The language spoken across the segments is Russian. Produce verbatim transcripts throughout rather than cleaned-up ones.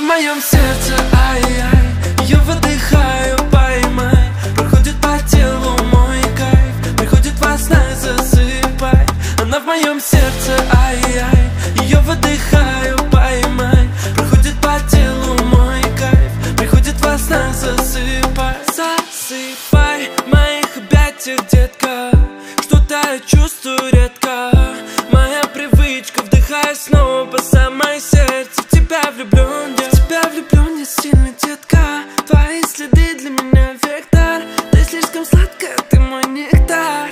моем сердце, ай-яй, ее выдыхаю, поймай. Проходит по телу мой кайф, приходит во снах, засыпай. Она в моем сердце, ай-яй, ее выдыхаю, поймай. Проходит по телу мой кайф, приходит во снах, засыпай. Засыпай в моих объятиях, детка, что-то я чувствую редко. Моя привычка, вдыхаю снова по самое сердце. В тебя влюблен, я в тебя влюблен, я сильно, детка. Твои следы для меня вектор. Ты слишком сладкая, ты мой нектар.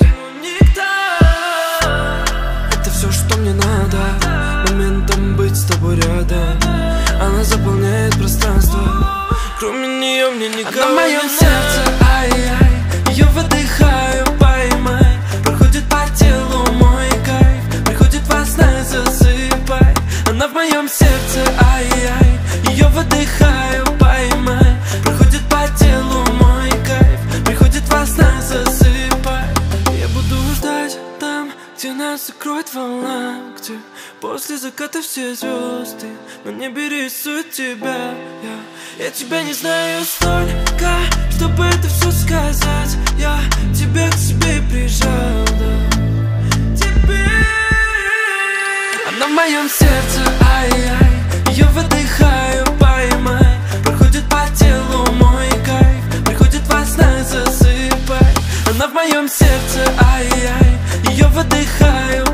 Это все, что мне надо, моментом быть с тобой рядом. Она заполняет пространство, кроме нее мне никого. Она в моем сердце, ай-яй, ее выдыхаю, поймай. Проходит по телу мой кайф, приходит во снах, засыпай. Она в моем сердце, ай-яй, ее выдыхаю, поймай. Проходит по телу мой кайф, приходит во снах, засыпай. Я буду ждать там, где нас закроет волна, где после заката все звезды на небе рисуют тебя. Я, я тебя не знаю столько, чтобы это все сказать. Я тебя к себе прижал, да. Теперь она в моем сердце, ай-яй, ее выдыхаю, поймай. Проходит по телу мой кайф, приходит во снах, засыпай. Она в моем сердце, ай-яй, ее выдыхаю,